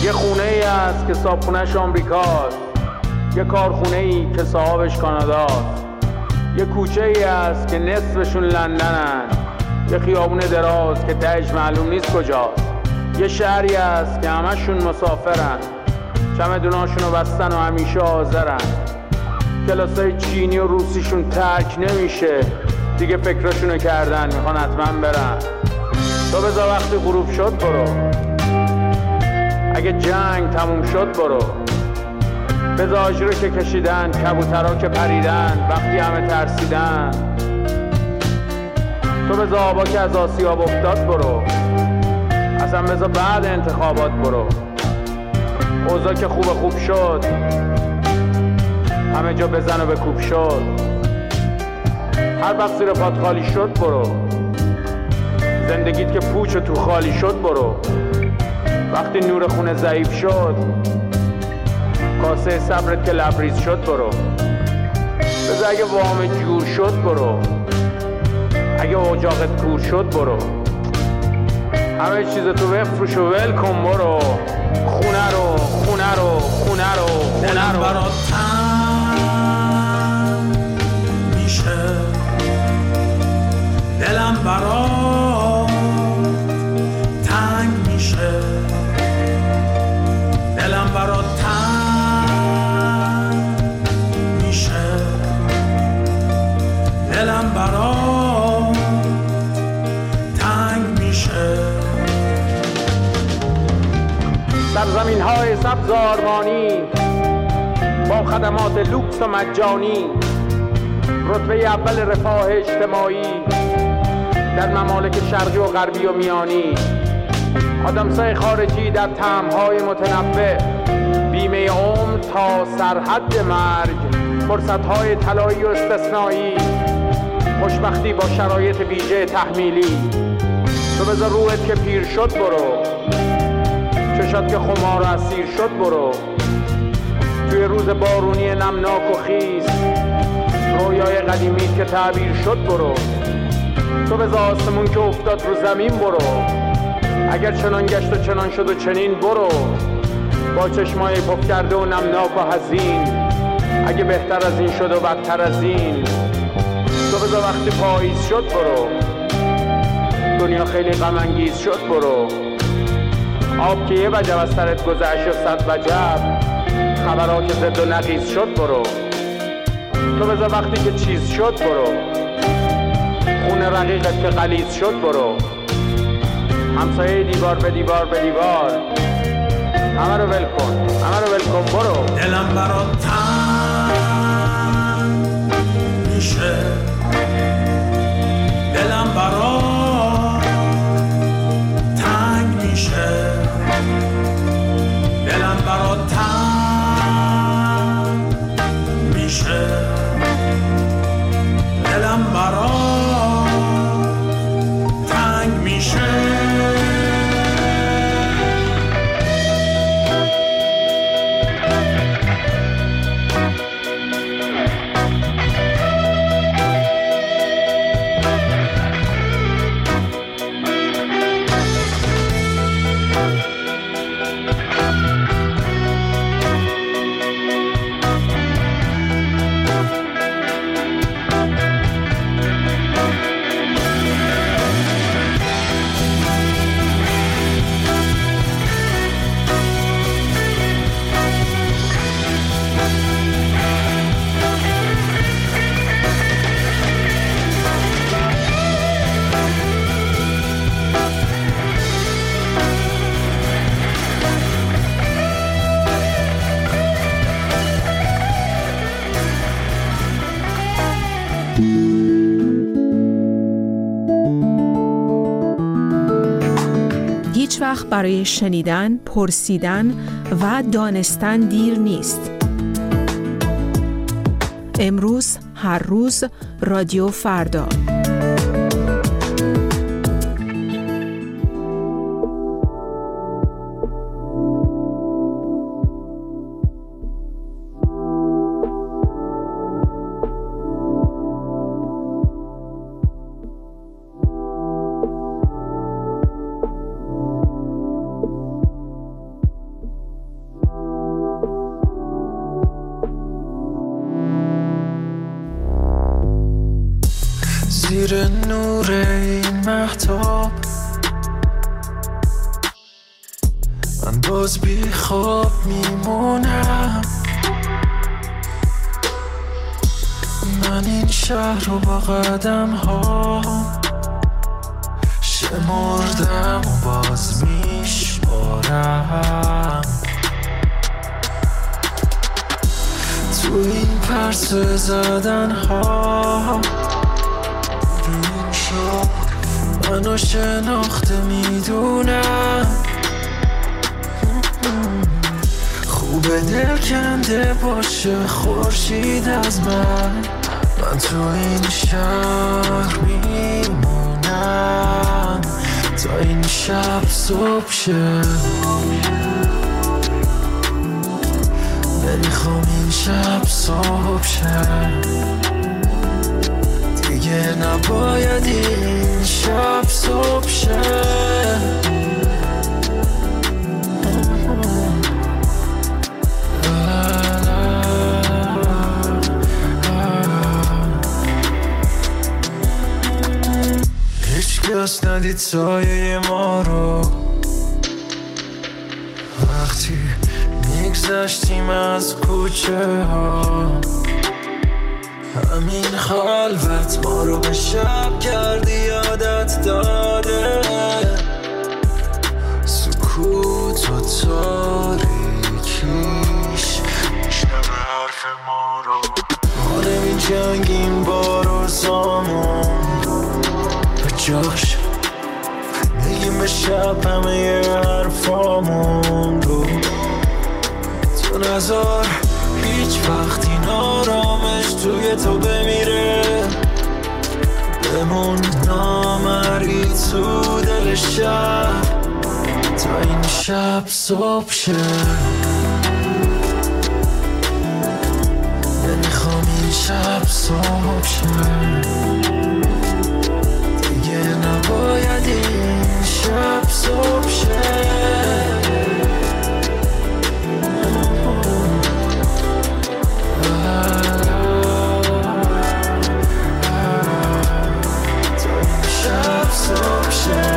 یه خونه ای هست که صابخونه‌اش آمریکاست، یه کارخونه ای که صاحبش کاناداست، یه کوچه ای هست که نصفشون لندنن، یه خیابون دراز که تهش معلوم نیست کجاست، یه شهری هست که همشون مسافرن، چمدوناشونو بستن و همیشه حاضرن، کلاسای چینی و روسیشون ترک نمیشه، دیگه فکرشونو کردن میخوان حتما برن. تو بذار وقتی غروب شد برو، اگه جنگ تموم شد برو، بذار آجرو که کشیدن، کبوترها که پریدن وقتی همه ترسیدن، تو بذار آبا که از آسیاب افتاد برو، اصلا بذار بعد انتخابات برو، اوضاع که خوب شد همه جا بزن و بکوب شد، هر وقت زیر پات خالی شد برو، زندگیت که پوچ و تو خالی شد برو، وقتی نور خونه ضعیف شد، کاسه صبرت که لبریز شد برو، بذار اگه وام جور شد برو، اگه اجاقت کور شد برو، همه چیز تو بفروش و ول کن برو، خونه رو خونه رو خونه رو خونه رو برات تنگ میشه، دلم برات تنگ میشه، دلم برات تنگ میشه، دلم برات تنگ میشه. سرزمین های سبز آرمانی با خدمات لوکس و مجانی، رتبه اول رفاه اجتماعی در ممالک شرقی و غربی و میانی، آدمسای خارجی در طعم‌های متنوع، بیمه عمر تا سرحد مرگ، فرصت‌های طلایی و استثنایی، خوشبختی با شرایط ویژه تحمیلی. تو بذار روحت که پیر شد برو، چشات که خمار و اسیر شد برو، توی روز بارونی نمناک و خیس، رویای قدیمی که تعبیر شد برو، تو بذار آسمون که افتاد رو زمین برو، اگر چنان گشت و چنان شد و چنین برو، با چشمای پف کرده و نمناک و حزین، اگه بهتر از این شد و بدتر از این، تو بذار وقتی پاییز شد برو، دنیا خیلی غم انگیز شد برو، آب که یه وجب از سرت گذشت و صد وجب، خبرها که زد و نقیز شد برو، تو بذار وقتی که چیز شد برو، خونه رقیقت که غلیظ شد برو، همسایه دیوار به دیوار به دیوار، همه رو ول کن همه رو ول کن برو، دلم برات تنگ میشه، دلم برات تنگ میشه، دلم برات تنگ میشه، دلم برات تنگ میشه. هیچ وقت برای شنیدن، پرسیدن و دانستن دیر نیست. امروز، هر روز، رادیو فردا. زیر نور این مهتاب من باز بی خواب میمونم. من این شهر رو با قدم ها شمردم و باز میشمارم. تو این پرسه زدن ها منو شناخته میدونم. خوبه دل کنده باشه خورشید از من تو این شهر میمونم تا این شب صبح شه. نمیخوام این شب صبح شه دیگه، نباید این شب صبح شه. هیچکس ندید سایه ما رو وقتی میگذشتیم از کوچه ها. همین خلوت ما رو به شب کردی یادت داده. سکوت و تاریکیش میشنوه حرف ما رو. ما نمیجنگیم با روزامون جاش بگیم به شب همه حرفامون رو. تو نذار هیچ وقت این آرامش توی تو بمیره. بمون نامری تو دل شب تا این شب صبح شه. نمیخوام این شب صبح شه دیگه، نباید این شب صبح شه. شب صبح شه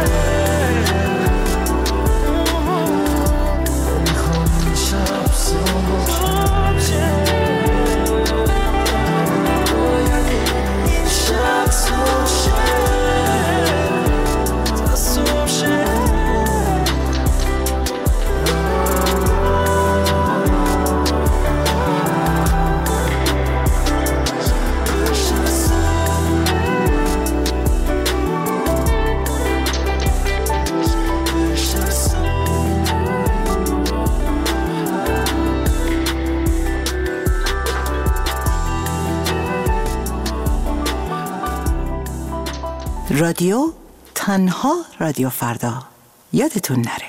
نمیخوام این شب صبح شه. نباید این شب صبح شه. رادیو تنها رادیو فردا، یادتون نره.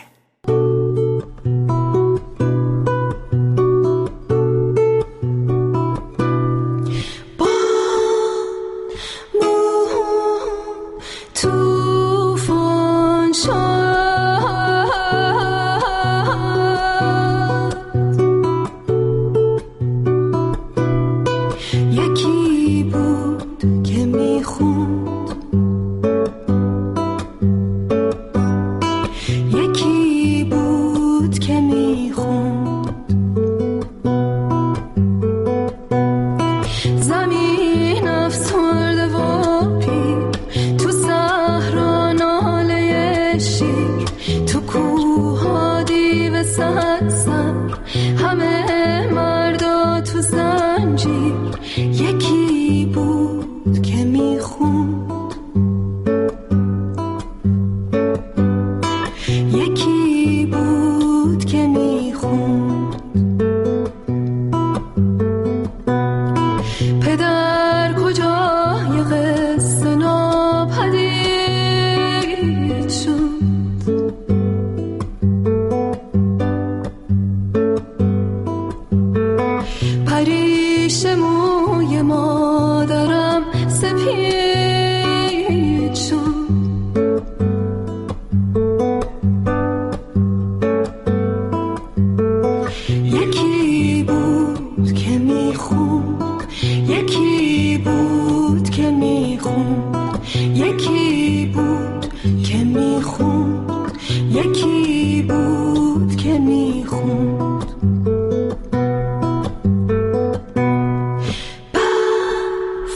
یکی بود که میخوند برف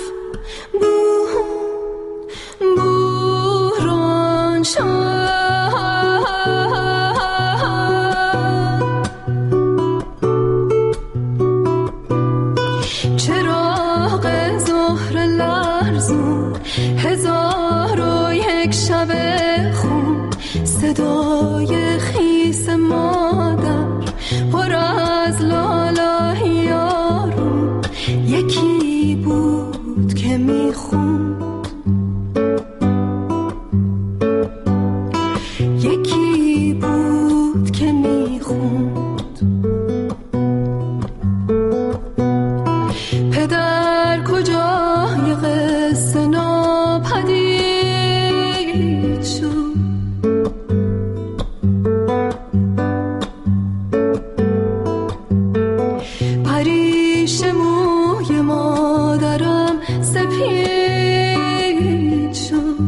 بوران شد چراغ ظهر لرزون 1001 شب خون صدای خیس مادر پر از لالای یارون یکی بود که میخوند یکی بود که میخوند پدر کجای قصه ناپدید شد پریش موی مادرم سپید شد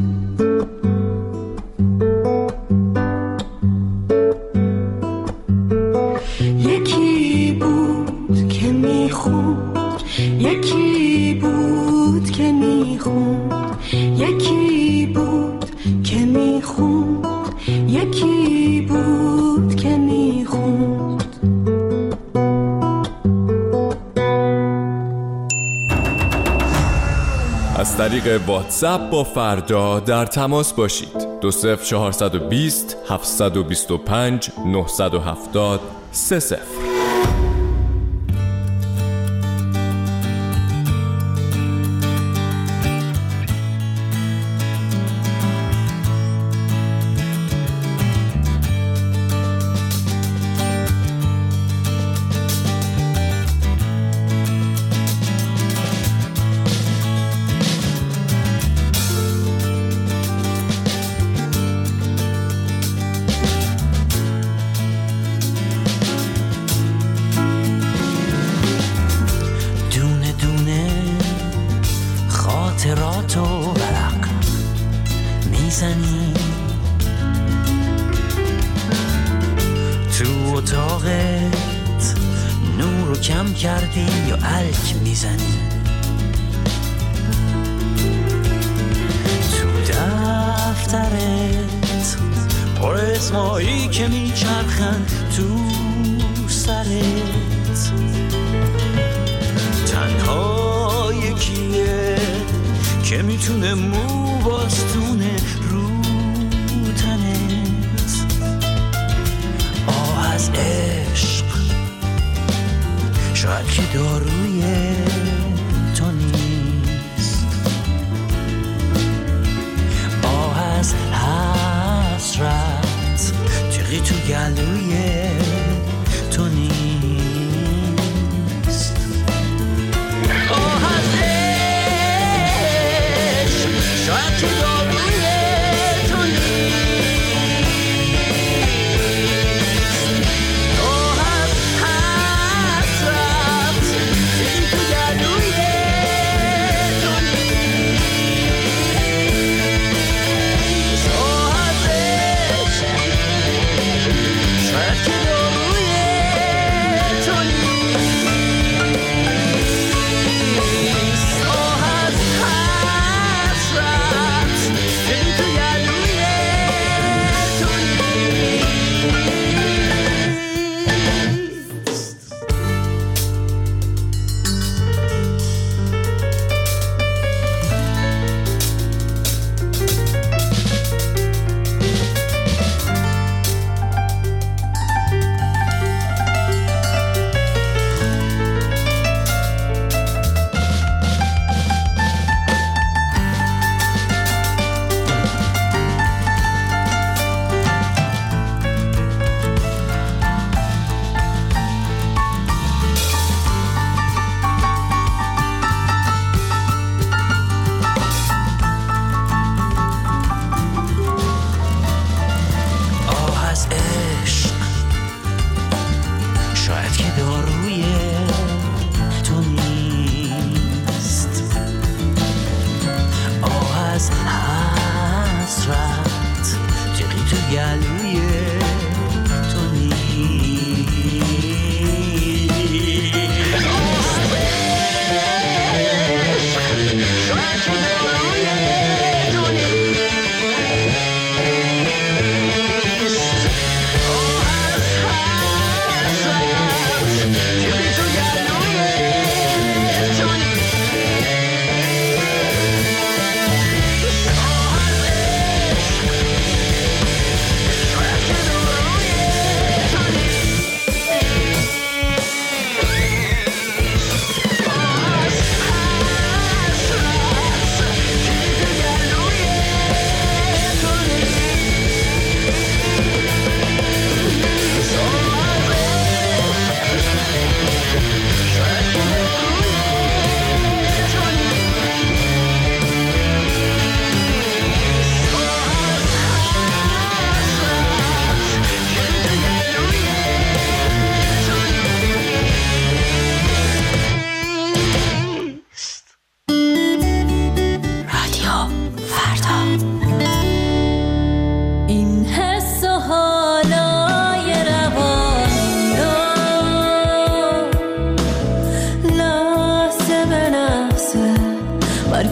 یکی بود که میخوند یکی بود که میخوند یکی بود که میخوند یکی بود که میخوند از طریق واتساپ با فردا در تماس باشید. 20420 725 970 30. خاطراتو ورق میزنی تو اتاقت نورو کم کردی یا الک میزنی تو دفترت پر اسمایی که میچرخن تو سرت تنها یکیه که میتونه مو باستونه رو تنت آه از عشق شاید که داروی تو نیست آه از حسرت تیغی تو گلوی تو نیست آه از عشق شاید که داروی تو نیست آه از حسرت تیغی تو گلوی تو نیست آه از عشق شاید که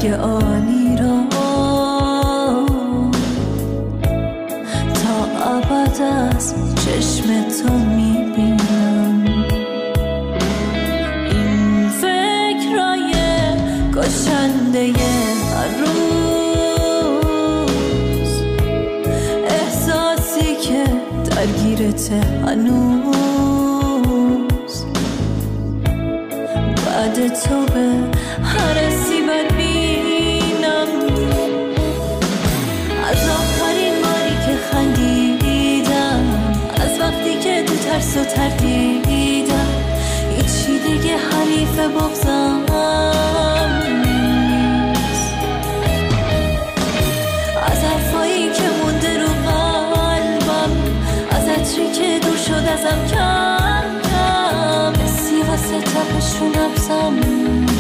برگ عالی را تا ابد از چشم تو میبینم. این فکرای کشنده هر روز، احساسی که درگیرت هنوز، بعد تو به هر سیبت بینم. از آخرین باری که خندیدم، از وقتی که تو ترس و تردیدم، هیچی دیگه حریف بغضم نیست. از حرفایی که مونده رو قلبم، از عطری که دور شد ازم کم کم، سی واسه تپش رو نبزم نیست.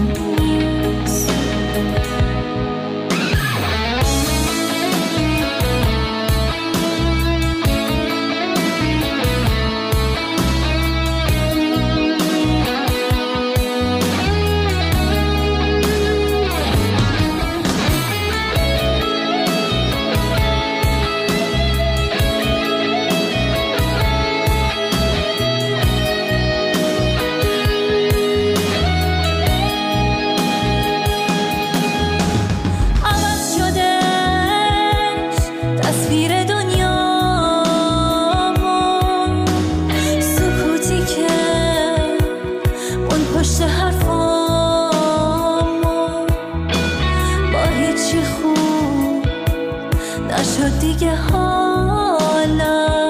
دیگه حالا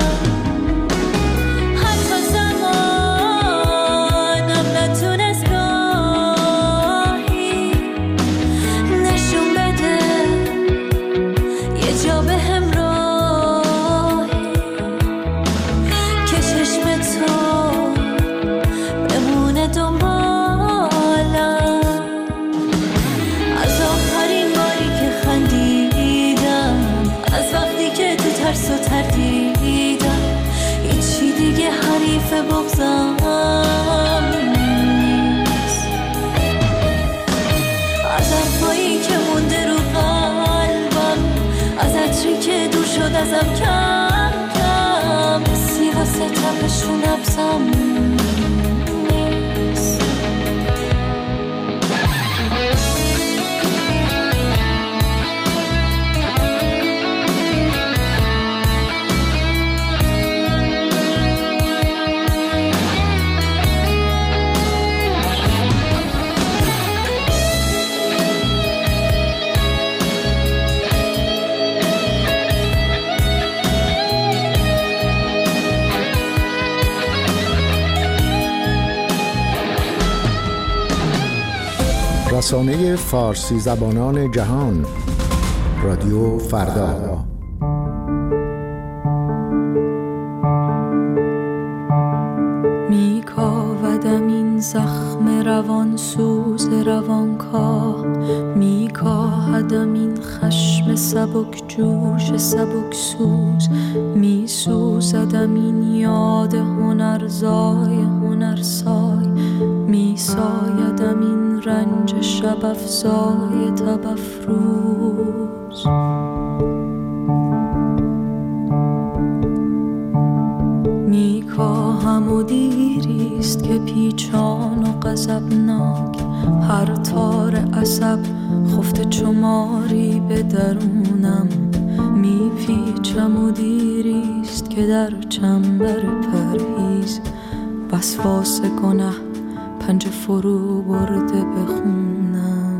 حتی زمانم نتونست راهی نشون بده یه جا به همراهی که چشم تو بمونه دنبالم. از آخرین باری که خندیدم، از وقتی که تو ترس و تردیدم، هیچی دیگه حریف بغضم نیست. از حرفایی که مونده رو قلبم، از عطری که دور شد ازم کم کم، سی واسه تپش رو نبزم نیست. رسانه فارسی زبانان جهان، رادیو فردا. میکاودم این زخم روان سوز روانکاه، میکاهدم این خشم سبک جوش سبک سوز، میسوزدم این یاد هنرزای هنرسای، میسایدم این رنج شب افزای تب افروز. میکاهم و دیریست که پیچان و غضبناک، هر تار عصب خفته چماری به درونم، میپیچم و دیریست که در چنبر پرهیز وسواس گناه پنجه فرو برده بخونم.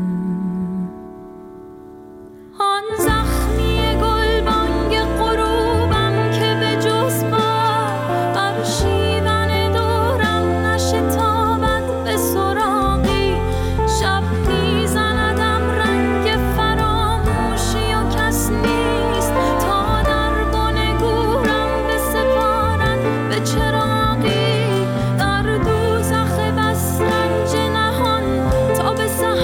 آن زخمی گلبانگ غروبم که به جز بر شیون دورم نشتابد به سراغی، شب میزندم رنگ فراموشی و کس نیست تا در بن گورم بسپارد به چراغی، در دوزخ بس رنج نهان تا به سحر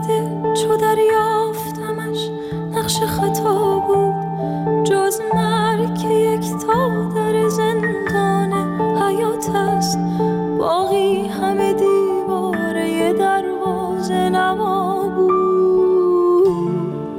شده چو دریافتمش نقش خطا بود جز مرگ که یک تا در زندان حیات است باقی همه دیواره دروازه نما بود.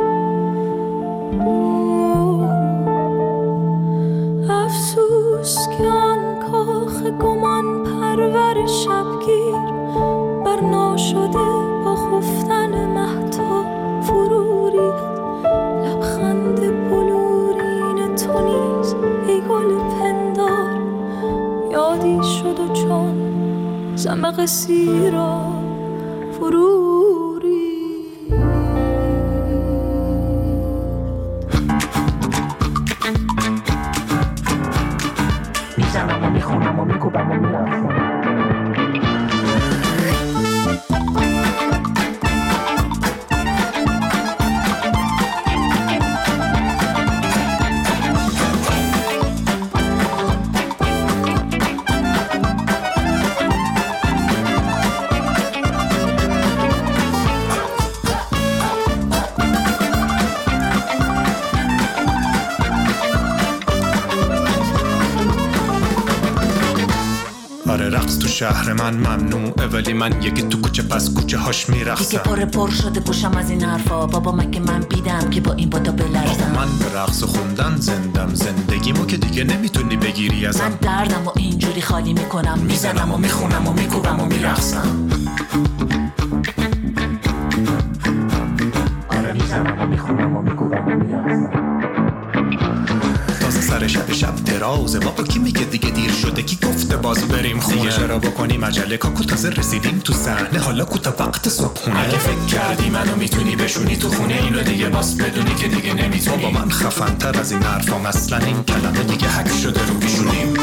افسوس که آن کاخ گمان پرور شبگیر بر ناشده با خفتن مهتاب فرو ریخت. لبخند بلورین تو نیز ای گل پندار یادی شد و چون زمق سیرا فرو ریخت. میزنم و میخونم و میکوبم و میرخونم. رقص تو شهر من ممنوعه ولی من یکی تو کوچه پس کوچه هاش میرقصم. دیگه پر شده گوشم از این حرفا بابا مگه من بیدم که با این بادا بلرزم. من به رقص و خوندن زندم زندگیمو که دیگه نمیتونی بگیری ازم. من دردم و اینجوری خالی میکنم میزنم و میخونم و میکوبم و میرقصم. آره میزنم و میخونم و میکوبم و میرقصم. سر شب درازه بابا کی میگه دیگه دیر شده کی گفته باز بریم خونه دیگه چرا بکنیم عجله کاکو تازه رسیدیم تو صحنه حالا کوتا وقت صبحونه. اگه فکر کردی منو میتونی بشونی تو خونه اینو دیگه باز بدونی که دیگه نمیتونی. بابا من خفن تر از این حرفام اصلا این کلمه دیگه حک شده رو بیشونیم.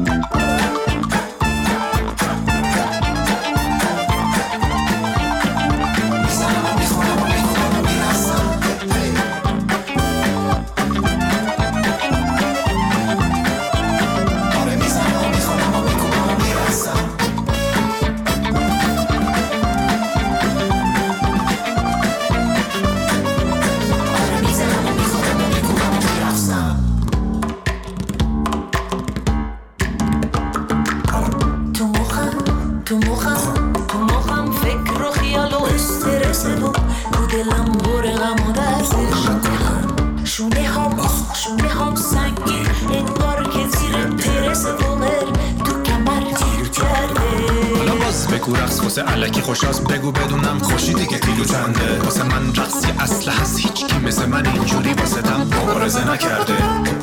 الکی خوشاست بگو بدونم خوشی دیگه کیلو چنده. واسه من رقصی اصله هست هیچ کی مثل من اینجوری واسه تم مبارزه نکرده.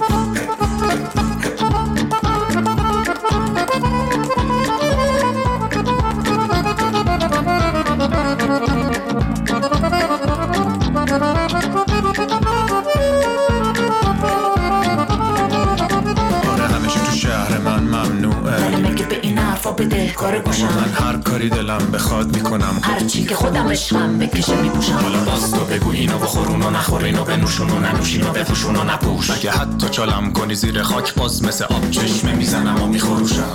کار گوشم من هر کاری دلم بخواد میکنم هر چی که خودم عشقم بکشه میپوشم. حالا باز تو بگو اینو بخورون و نخور اینو بنوشون و ننوشین و بپوشون و نپوش. اگه حتی چالم کنی زیر خاک باز مثل آب چشمه میزنم و میخوروشم.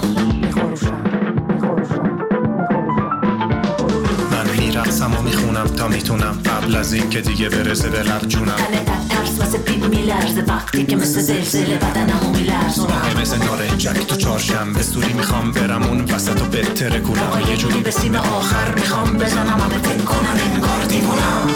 من میرقصم و میخونم تا میتونم قبل از این که دیگه برسه به لب جونم. ترس واسه پیپ میلرزه وقتی که مثل زلزله بدنمو میلرزونم. مثل نارنجک تو چهارشنبه سوری میخوام برم اون وسط و بهتره کنم. یه جوری به سیم آخر میخوام بزنم همه فکر کنم انگار دیوونم.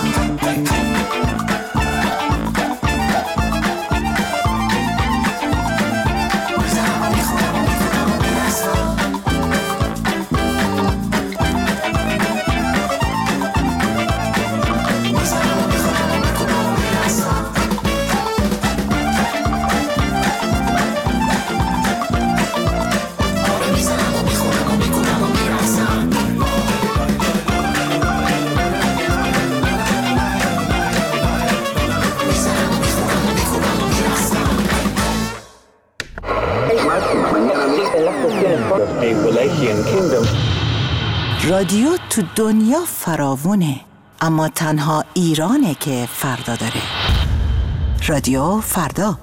رادیو تو دنیا فراوونه اما تنها ایرانه که فردا داره. رادیو فردا.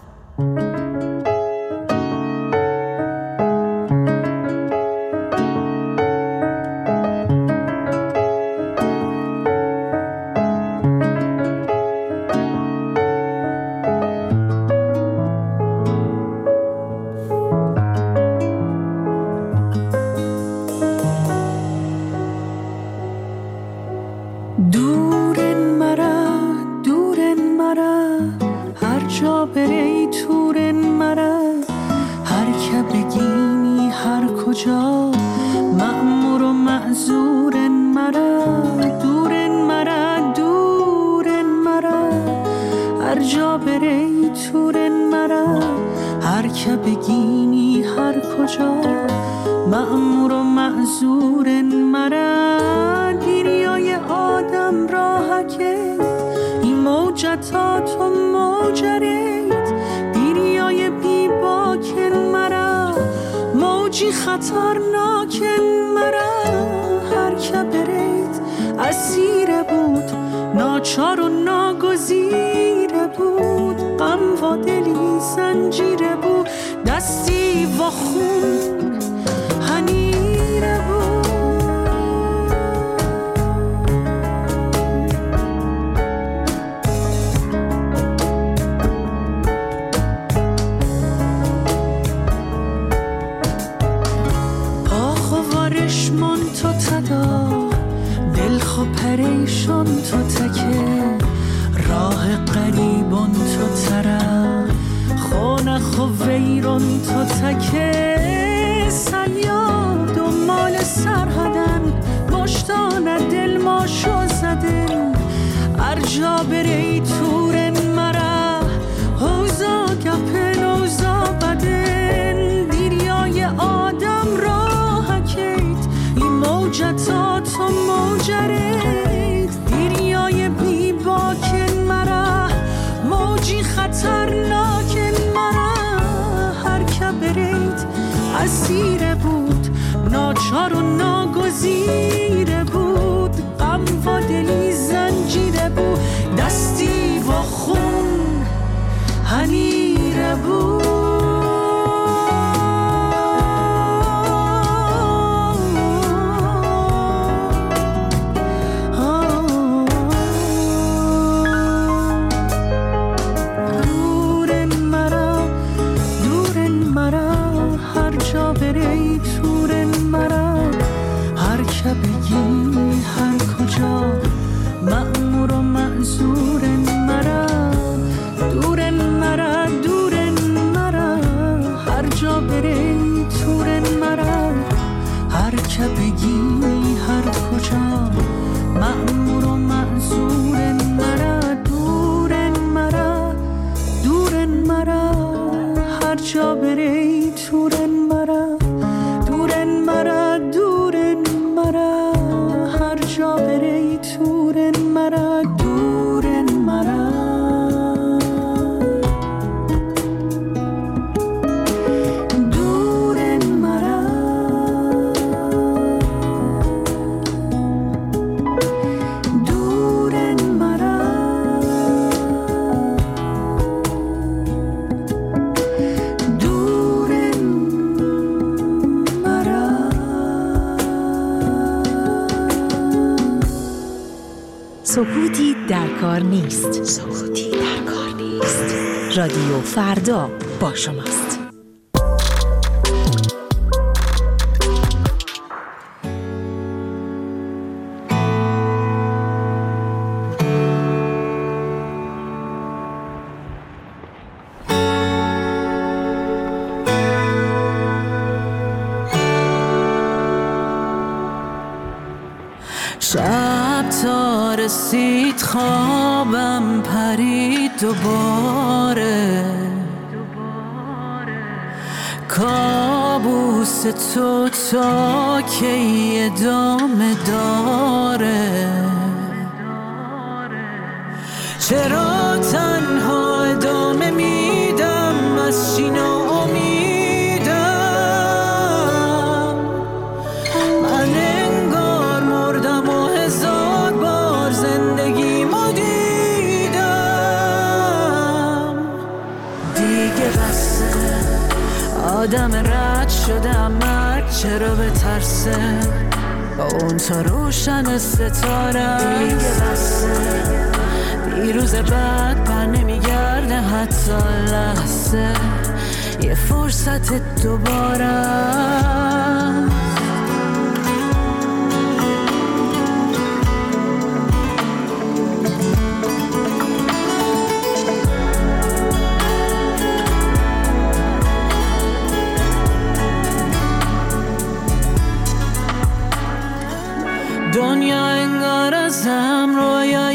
کجا مأمور و معذور مرا دور مرا دور مرا هر جا بری تور مرا هر که بگینی هر کجا مأمور و معذور مرا دیریای آدم راهکت این موجتات و موجرت دیریای بی باکن مرا موجی خطرناکن مرا هر که برید اسیر بود ناچار و ناگزیر بود غم و دلی زنجیره بود دستی و خون هنیره بود پاخوارشمان تو تدا دلخو پریشان تو تکه راه قریبان تو تره خونخ و ویران تو تکه سیاد و مال سرحدن مشتان دل ماشو زدن ارجا بری تورن مرا حوزا گپن اوزا بدن دیریای آدم راه کیت این موجتات و موجرت دیریای بی باکن مرا موجی خطرناکن مرا هر که برید اسیر بود ناچار و ناگزیر بود غم و دلی زنجیره بود دستی و خون هنیره بود بگی هر کجا مأمور و معذور مرا دورن مرا دورن مرا هر جا بری تورن مرا هر که بگی هر کجا مأمور و معذور مرا دورن مرا دورن مرا هر جا بری تورن مرا دورن مرا دورن مرا هر جا بری تورن مرا دورن مرا دورن مرا دورن مرا دورن مرا سکوتی در کار نیست. سکوتی در کار نیست. رادیو فردا با شماست. شب تا رسید خوابم پرید دوباره کابوس تو تا کی ادامه داره چرا تنها ادامه میدم از چی ناامیدم من انگار مردم و هزار بار زندگیمو دیدم دیگه بسه آدم رد شدم مرد چرا بترسه با اون تا روشن ستاره دیگه بسه دیروز بعد بر نمیگرده حتی لحظه یه فرصت دوباره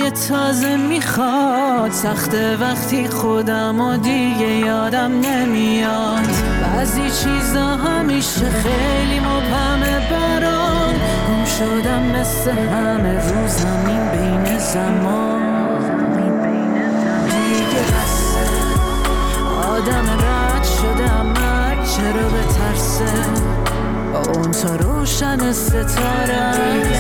حال تازه میخواد. سخته وقتی خودم و دیگه یادم نمیاد. بعضی چیزا همیشه خیلی مبهمه برام. گم شدم مثل همه رو زمین بین زمان. دیگه بسه آدم رد شدم چرا به ترسه اون تا روشن ستاره.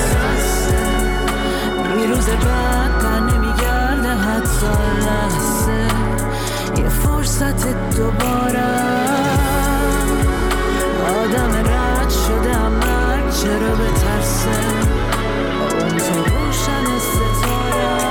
روز بعد پر نمیگرده حتی لحظه یه فرصت دوباره. آدم رد شده مرگ چرا به ترسه اون تا روشن ستاره.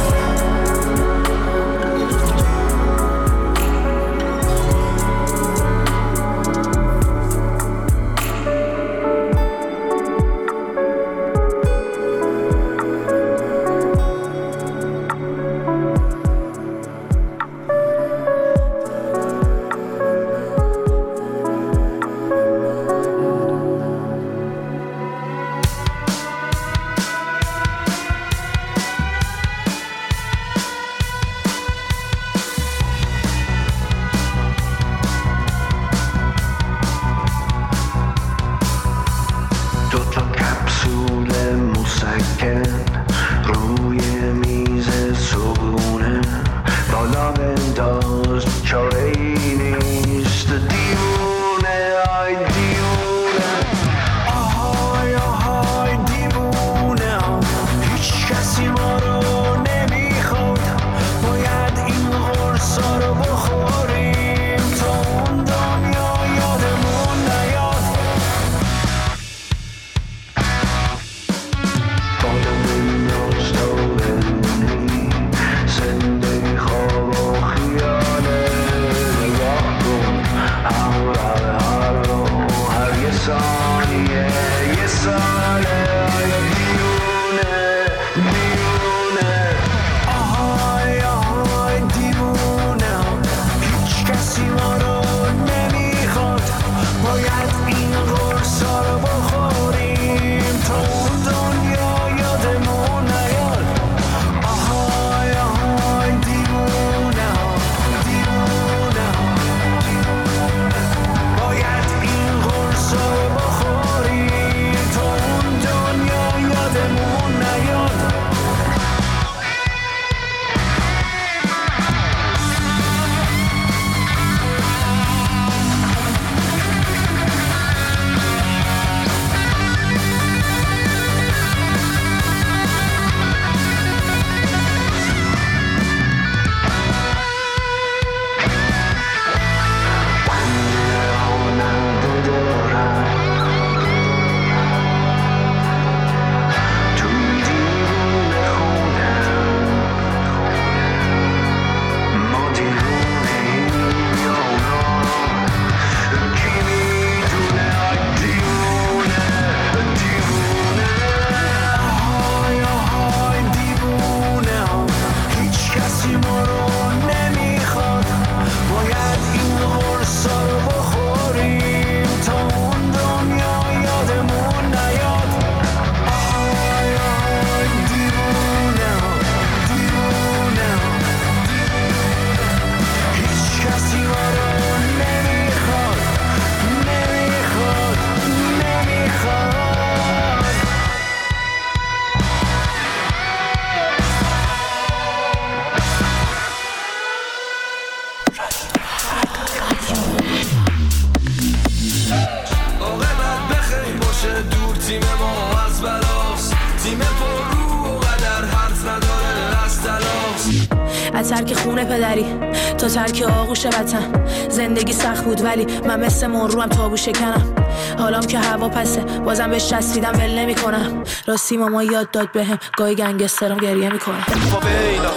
ترک خونه پدری تا ترک آغوش وطن. زندگی سخت بود ولی من مثل مروم تابو شکنم. حالام که هوا پسه بازم بهش چسبیدم ول نمی کنم. راستی ماما یاد داد بهم گاهی گنگسترم گریه میکنه. فاویلا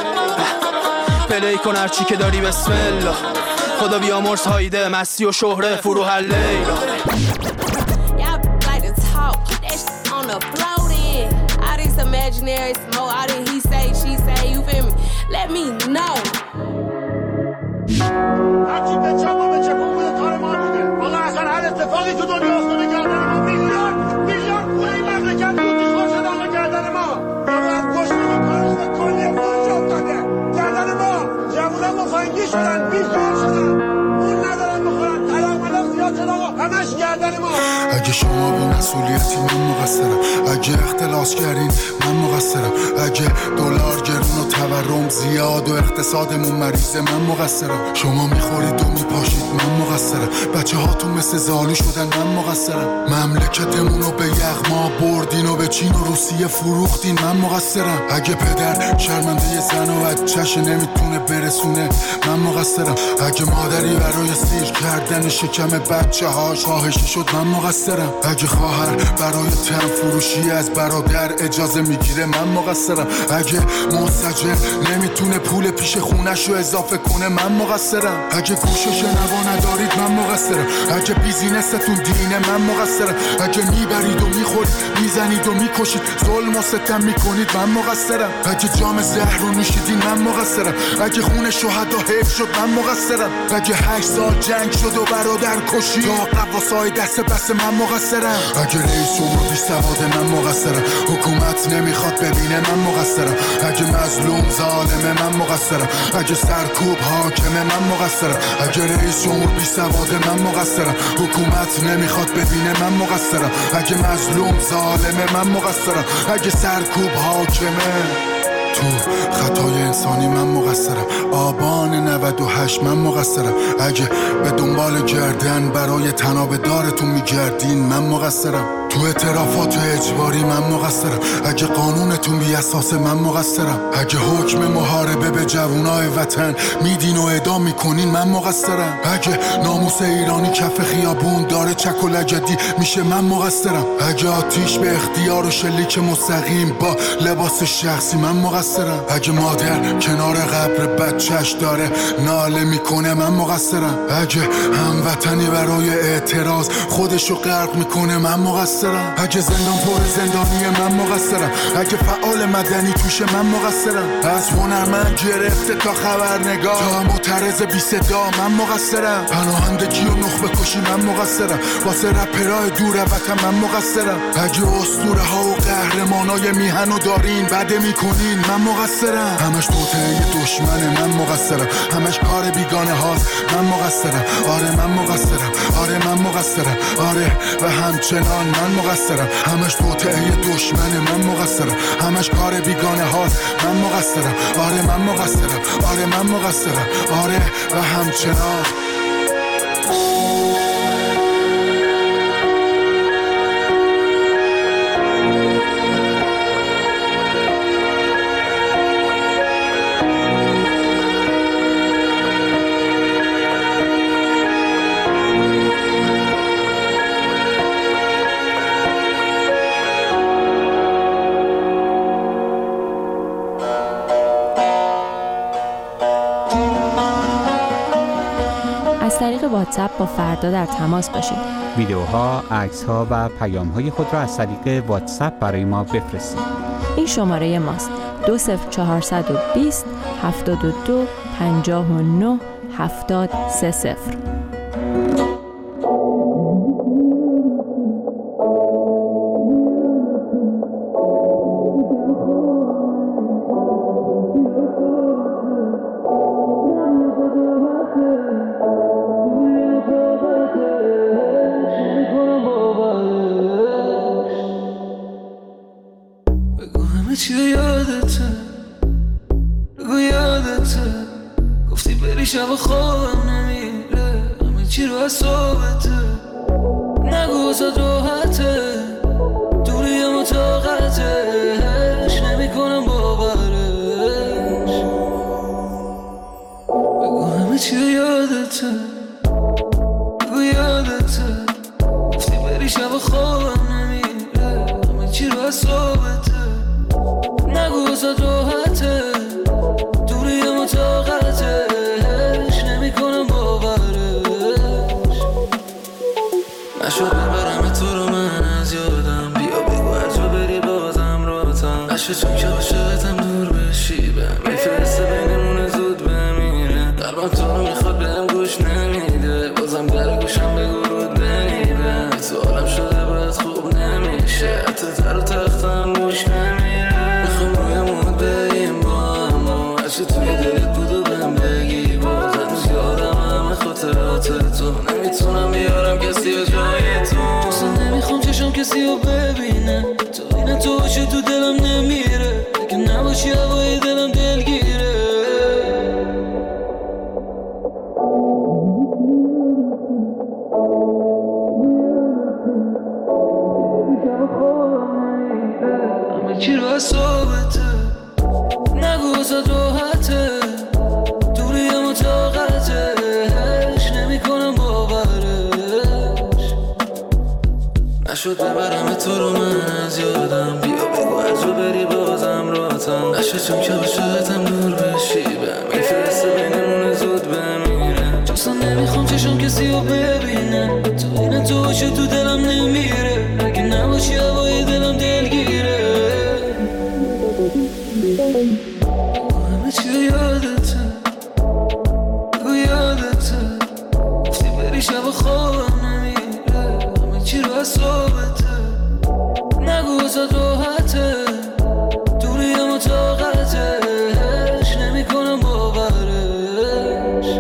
پلی کن هرچی که داری بسم الله. خدا بیامرز هایده مستی و شهره فروح لیلا. Imaginary smoke, all that he say, she say, you feel me? Let me know. هرچی به چه بوده کار ما بوده. والا اصلا هر اتفاقی تو دنیا افتاده کردن ما میلیارد پول این مملکت بود تو خوش ادامه کردن ما. والا هم گوش بدیم کارش اگه شما بی مسئولیتی من مقصرم، اگه اختلاس کردین من مقصرم، اگه دلار گرون و تورم زیاد و اقتصادمون مریضه من مقصرم، شما میخورید و میپاشید من مقصرم، بچه هاتون مثل زالو شدن من مقصرم، مملکتمون رو به یغما بردین و به چین و روسیه فروختین من مقصرم، اگه پدر شرمنده زن و بچه‌ش نمیتونه برسونه من مقصرم، اگه مادری برای سیر کردن شکم بچه هاش فاحشه شد من مقصرم، اگه خواهر برای تن فروشی از برادر اجازه میگیره من مقصرم، اگه منسجم نمیتونه پول پیش خونش رو اضافه کنه من مقصرم، اگه گوشش نوا ندارید من مقصرم، اگه بیزینستون دینه من مقصرم، اگه میبرید و میخورید میزنید و میکشید ظلم و ستم میکنید من مقصرم، اگه جام زهر رو نوشیدین من مقصرم، اگه خون شهدا حیف شد من مقصرم، اگه 8 سال جنگ شد و برادر کشید تا قواسای دست بس من مقصرم، اگه رئیس جمهور بی سواده من مقصرم، حکومت نمیخواد ببینه من مقصرم، اگه مظلوم ظالمه من مقصرم، اگه سرکوب حاکمه من مقصرم، اگه رئیس جمهور بی سواده من مقصرم، حکومت نمیخواد ببینه من مقصرم، اگه مظلوم ظالمه من مقصرم، اگه سرکوب حاکمه تو خطای انسانی من مقصرم، آبان 98 من مقصرم، اگه به دنبال گردن برای تناب دارتون میگردین من مقصرم، تو اعترافات اجباری من مقصرم، اگه قانونتون بی اساس من مقصرم، اگه حکم محاربه به جوانای وطن میدین و اعدام میکنین من مقصرم، اگه ناموس ایرانی کف خیابون داره چک و لجدی میشه من مقصرم، اگه آتیش به اختیار و شلیک مستقیم با لباس شخصی من مقصرم، اگه مادر کنار قبر بچهش داره ناله میکنه من مقصرم، اگه هموطنی برای اعتراض خودشو غرق میکنه من مقصرم، اگه زندان پر زندانی من مقصرم، اگه فعال مدنی توش من مقصرم، از هنرمند گرفته تا خبرنگار تا معترض بی صدا من مقصرم، پناهندگی و نخبه کشی من مقصرم، واسه رپرای دور وطن من مقصرم، اگه اسطوره ها و قهرمانای میهنو دارین بده میکنین من مقصرم، همش توطئه دشمن من مقصرم، همش کار بیگانه هاست من مقصرم، آره من مقصرم، آره من مقصرم، آره و همچنان من مقصرم، همش توطئه دشمن من مقصرم، همش کار بیگانه هاست من مقصرم، آره من مقصرم، آره من مقصرم، آره و همچنان. از طریق واتساپ با فردا در تماس باشید. ویدیوها، عکس‌ها و پیام‌های خود را از طریق واتساپ برای ما بفرستید. این شماره ماست: 20420 72 59 70 30. چی یادته بگو یادته گفتی بری شب خوابم نمیره همه چی رو حسابته نگو واسه راحته دوری مطاقتش نمی کنم باورش بگو همه چی یادته بگو یادته گفتی بری شب خوابم نمیره همه چی رو حسابته نگو واسه راحته دوری مطاقتش نمی کنم باورش نشد ببرم تو رو من از یادم بیا بگو هر جا بری بازم راتم نشد چون که عاشقتم دور بشی بهم میفرسته بینمون زود بمیره قلبم تو رو میخواد بهم گوش نمیده بازم در گوشم بگو رود نمیده تو عالم شده باید خوب نمیشه حتی در و تختم گوش نمیره توی دلت بود و بهم بگی باز هنوز یادم همه خاطرات تو نمیتونم بیارم کسی و جای تو کسی رو ببینه، تو این تو باشه تو دلم نمیره، اگه نباشی هوای دلم دلگیره. همه چی رو حسابته، نگو واسه راحته، دوری اما طاقتش نمی کنم باورش. نشد ببرم تو رو من از یادم، بیا بگو از رو بری بازم راتم، نشد چون که عاشقتم دور بشی، بهم میفرسته بینمون زود بمیره. جستم نمیخوام چشم کسی رو ببینه، تو این تو باشه تو دلم نمیره، اگه نباشی هوای دلم دلگیره. همه چی یادته، بگو یادته، گفتی بری شب خوابم نمیره، همه چی رو حسابته، نگو واسه راحته، دوری اما طاقتش نمی کنم باورش.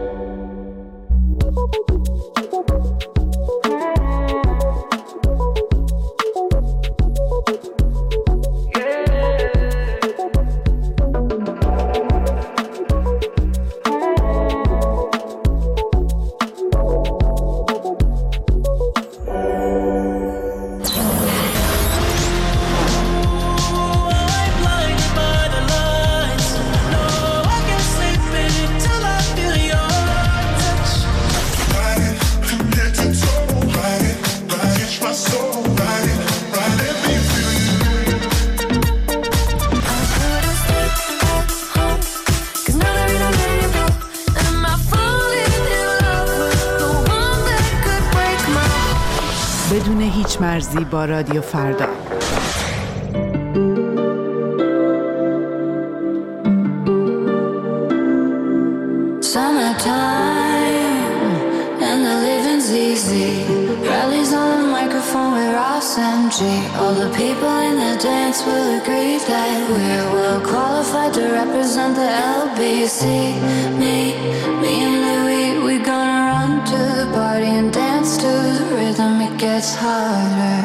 بدون هیچ مرزی با رادیو فردا. All the people in the dance will agree that we're well qualified to represent the LBC. Me and Louis, we're gonna run to the party and dance to the rhythm. It gets harder.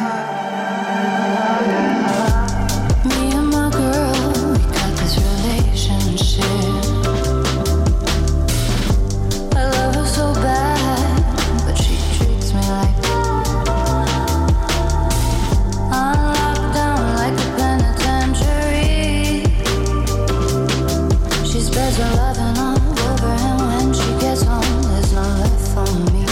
Me and my girl, we got this relationship. I love her so bad, but she treats me like her loving all over, and when she gets home, there's no left for me.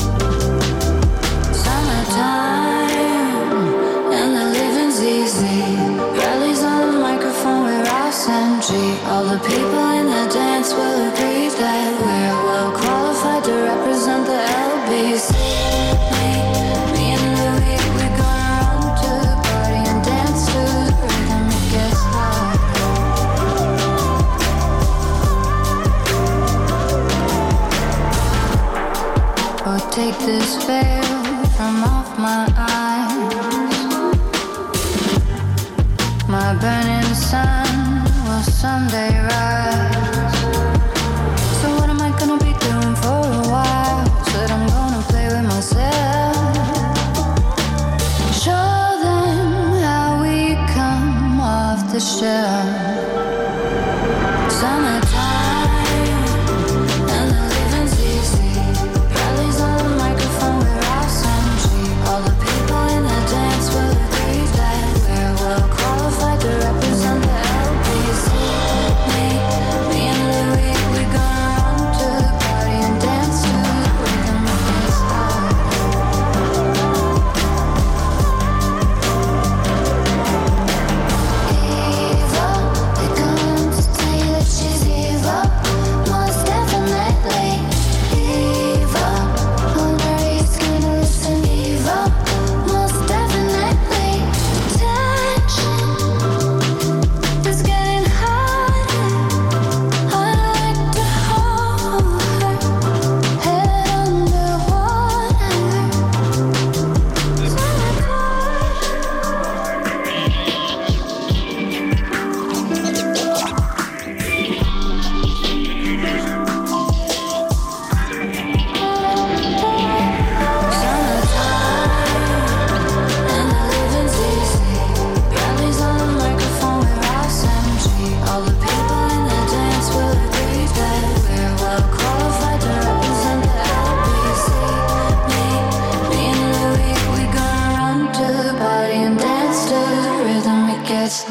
Summertime, and the living's easy. Rallies on the microphone with Ross and G. All the people in the dance will agree that we're well qualified to represent the LBC. Me and Louis, we're gonna run to the party and dance to the rhythm. It gets hard. Oh, take this veil from off my eyes. My burning sun will someday rise. So what am I gonna be doing for a while? Said I'm gonna play with myself. Show them how we come off the shelf. Summertime, and the living's easy. Rallies on the microphone with Ross and G. All the people in the dance will agree that we're well qualified to represent the LBC. Me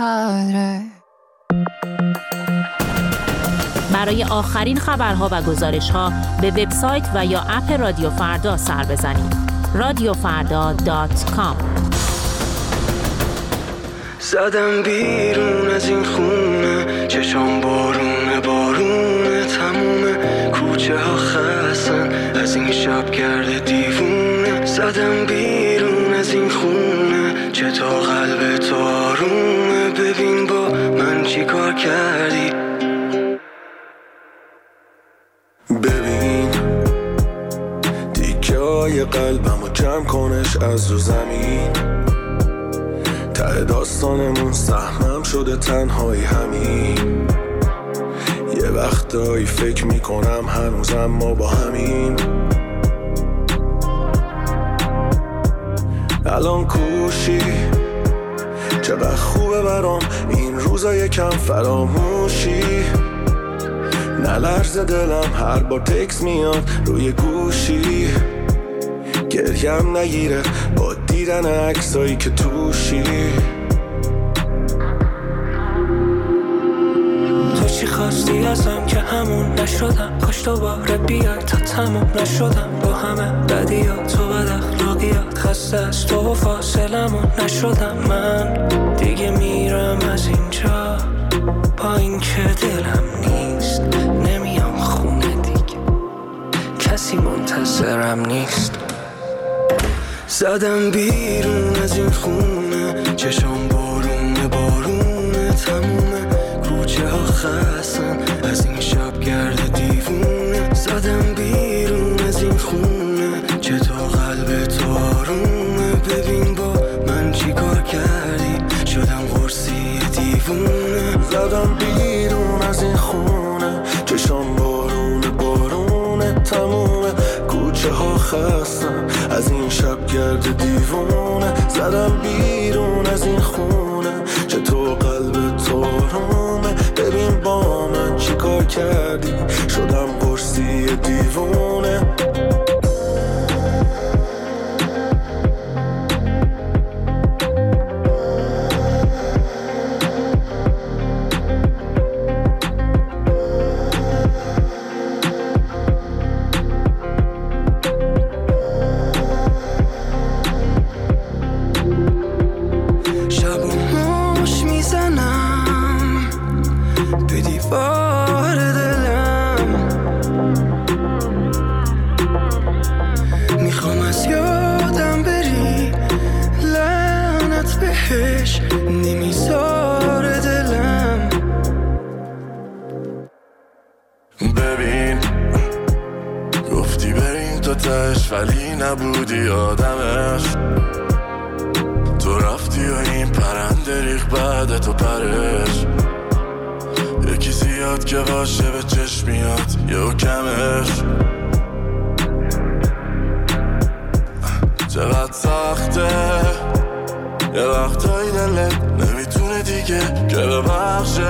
padre. برای آخرین خبرها و گزارش‌ها به وبسایت و یا اپ رادیو فردا سر بزنید. radiofarda.com. زدم بیرون از این خونه، چشام بارونه بارونه، تموم کوچه ها خستن از این شب کرده دیوونه. زدم بیرون از این خونه، چطور قلب تو آرومه، ببین با من چی کار کردی. ببین دیگه های قلبمو جمع کنش از رو زمین، ته داستانمون سهمم شده تنهایی همین. یه وقتایی فکر میکنم هنوزم ما با همین. الان کوشی چقدر خوبه برام این روزا یکم فراموشی. نلرزه دلم هر بار تکس میاد روی گوشی، گریم نگیره با دیدن عکسایی که توشی. تو چی خواستی ازم که همون نشدم، کاش دوباره بیای تا تموم نشدم با همه بدیات و بد اخلاقیات. خسته از تو و فاصلمون نشدم من، دیگه میرم از اینجا با این که دلم نیست. نمیام خونه دیگه، کسی منتظرم نیست. زدم بیرون از این خونه، چشام بارونه بارونه، تموم کوچه ها خستن از این شب کرده دیوونه. زدم بیرون از این خونه، چطور قلب تو آرومه، ببین با من چی کار کردی، شدم قرصی دیوونه. زدم بیرون از این خونه، چشام بارونه بارونه، تموم کوچه ها خستن از این شب گرد دیوونه. زدم بیرون از این خونه، چطور قلب تو آرومه، ببین با من چی کار کردی، شدم قرصی دیوونه. ولی نبودی آدمش، تو رفتی و این پرنده ریخ بعد تو پرش. یکی زیاد که باشه به چشم میاد یا کمش. چقدر سخته یه وقتایی دلت نمیتونه دیگه که ببخشه،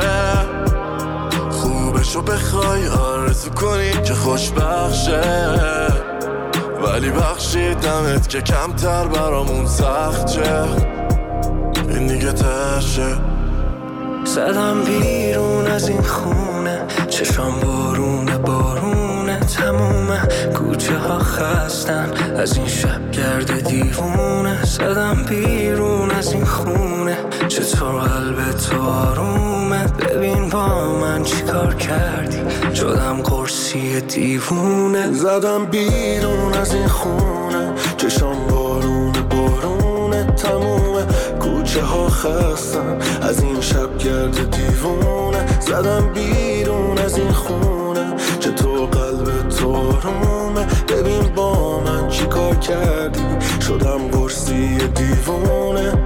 خوبشو بخوای آرزو کنی که خوشبخشه، ولی بخشیدمت که کمتر برامون سخت شه، این دیگه تشه. زدم بیرون از این خونه، چشام بارونه بارونه، تموم کوچه ها خستن از این شب گرد دیوونه. زدم بیرون از این خونه، چطور قلب تو آرومه، ببین با من چی کار کردی، شدم قرصی دیوونه. زدم بیرون از این خونه، چشام بارونه بارونه، تموم کوچه ها خستن از این شب گرد دیوونه. زدم بیرون از این خونه، چطور قلب تو آرومه، ببین با من چی کار کردی، شدم قرصی دیوونه.